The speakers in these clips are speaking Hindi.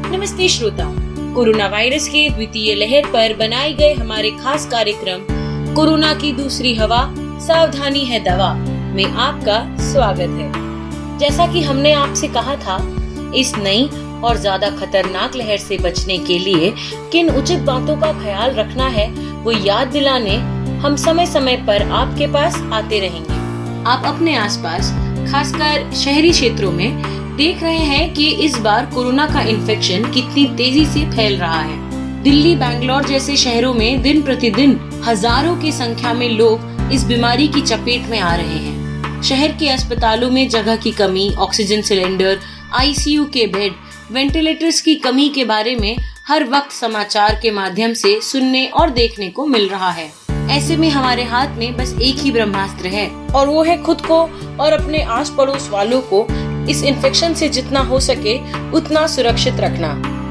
नमस्ते श्रोताओं, कोरोना वायरस के द्वितीय लहर पर बनाए गए हमारे खास कार्यक्रम कोरोना की दूसरी हवा सावधानी है दवा में आपका स्वागत है। जैसा कि हमने आपसे कहा था, इस नई और ज्यादा खतरनाक लहर से बचने के लिए किन उचित बातों का ख्याल रखना है, वो याद दिलाने हम समय समय पर आपके पास आते रहेंगे। आप अपने आसपास, खासकर शहरी क्षेत्रों में देख रहे हैं कि इस बार कोरोना का इन्फेक्शन कितनी तेजी से फैल रहा है। दिल्ली, बैंगलोर जैसे शहरों में दिन प्रतिदिन हजारों की संख्या में लोग इस बीमारी की चपेट में आ रहे हैं। शहर के अस्पतालों में जगह की कमी, ऑक्सीजन सिलेंडर, आईसीयू के बेड, वेंटिलेटर्स की कमी के बारे में हर वक्त समाचार के माध्यम से सुनने और देखने को मिल रहा है। ऐसे में हमारे हाथ में बस एक ही ब्रह्मास्त्र है, और वो है खुद को और अपने आस पड़ोस वालों को इस इन्फेक्शन से जितना हो सके उतना सुरक्षित रखना।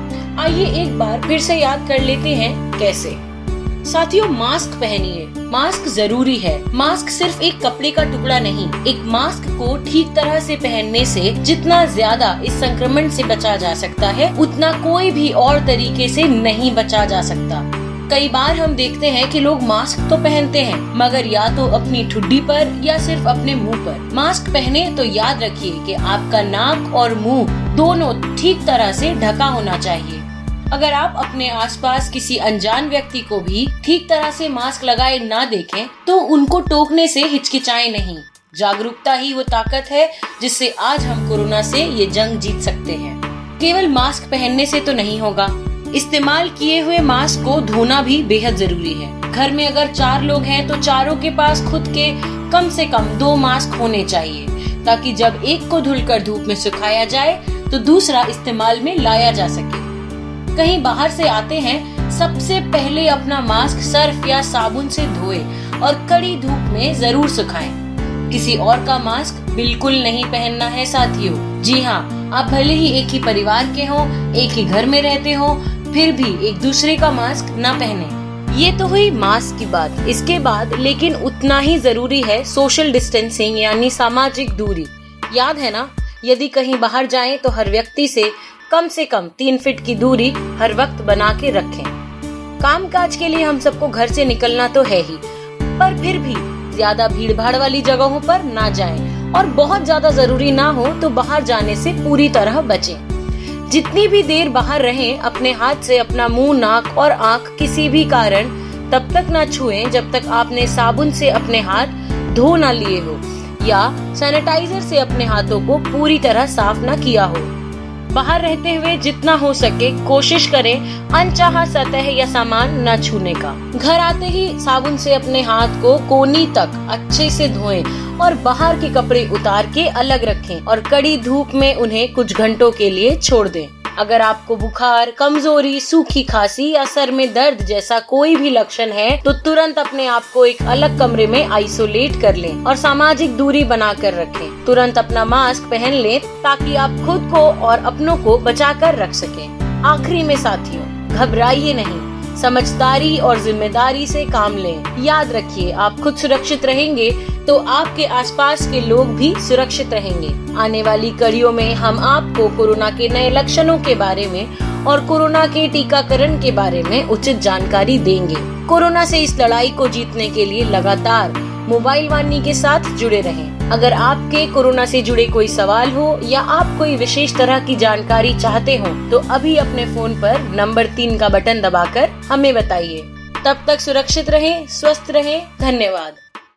आइए एक बार फिर से याद कर लेते हैं कैसे। साथियों, मास्क पहनिए। मास्क जरूरी है। मास्क सिर्फ एक कपड़े का टुकड़ा नहीं। एक मास्क को ठीक तरह से पहनने से जितना ज्यादा इस संक्रमण से बचा जा सकता है, उतना कोई भी और तरीके से नहीं बचा जा सकता। कई बार हम देखते हैं कि लोग मास्क तो पहनते हैं, मगर या तो अपनी ठुड्डी पर या सिर्फ अपने मुंह पर। मास्क पहने तो याद रखिए कि आपका नाक और मुंह दोनों ठीक तरह से ढका होना चाहिए। अगर आप अपने आसपास किसी अनजान व्यक्ति को भी ठीक तरह से मास्क लगाए ना देखें, तो उनको टोकने से हिचकिचाएं नहीं। जागरूकता ही वो ताकत है जिससे आज हम कोरोना से ये जंग जीत सकते हैं। केवल मास्क पहनने से तो नहीं होगा, इस्तेमाल किए हुए मास्क को धोना भी बेहद जरूरी है। घर में अगर 4 लोग हैं तो चारों के पास खुद के कम से कम 2 मास्क होने चाहिए, ताकि जब एक को धुलकर धूप में सुखाया जाए तो दूसरा इस्तेमाल में लाया जा सके। कहीं बाहर से आते हैं, सबसे पहले अपना मास्क सर्फ या साबुन से धोए और कड़ी धूप में जरूर सुखाएं। किसी और का मास्क बिल्कुल नहीं पहनना है साथियों। जी हाँ, आप भले ही एक ही परिवार के हों, एक ही घर में रहते हों, फिर भी एक दूसरे का मास्क न पहने। ये तो हुई मास्क की बात। इसके बाद लेकिन उतना ही जरूरी है सोशल डिस्टेंसिंग, यानी सामाजिक दूरी। याद है ना, यदि कहीं बाहर जाएं तो हर व्यक्ति से कम 3 फीट की दूरी हर वक्त बना के रखें। कामकाज के लिए हम सबको घर से निकलना तो है ही, पर फिर भी ज्यादा भीड़ भाड़ वाली जगहों पर ना जाएं, और बहुत ज्यादा जरूरी ना हो तो बाहर जाने से पूरी तरह बचें। जितनी भी देर बाहर रहें, अपने हाथ से अपना मुंह, नाक और आंख किसी भी कारण तब तक ना छुएं जब तक आपने साबुन से अपने हाथ धो ना लिए हो या सैनिटाइजर से अपने हाथों को पूरी तरह साफ ना किया हो। बाहर रहते हुए जितना हो सके कोशिश करें अनचाहा सतह या सामान न छूने का। घर आते ही साबुन से अपने हाथ को कोहनी तक अच्छे से धोएं और बाहर के कपड़े उतार के अलग रखें और कड़ी धूप में उन्हें कुछ घंटों के लिए छोड़ दें। अगर आपको बुखार, कमजोरी, सूखी खांसी या सर में दर्द जैसा कोई भी लक्षण है, तो तुरंत अपने आप को एक अलग कमरे में आइसोलेट कर लें और सामाजिक दूरी बना कर रखें। तुरंत अपना मास्क पहन लें ताकि आप खुद को और अपनों को बचा कर रख सकें। आखिरी में साथियों, घबराइए नहीं, समझदारी और जिम्मेदारी से काम लें। याद रखिए, आप खुद सुरक्षित रहेंगे तो आपके आसपास के लोग भी सुरक्षित रहेंगे। आने वाली कड़ियों में हम आपको कोरोना के नए लक्षणों के बारे में और कोरोना के टीकाकरण के बारे में उचित जानकारी देंगे। कोरोना से इस लड़ाई को जीतने के लिए लगातार मोबाइल वाणी के साथ जुड़े रहें। अगर आपके कोरोना से जुड़े कोई सवाल हो या आप कोई विशेष तरह की जानकारी चाहते हो, तो अभी अपने फोन पर नंबर 3 का बटन दबाकर हमें बताइए। तब तक सुरक्षित रहें, स्वस्थ रहें। धन्यवाद।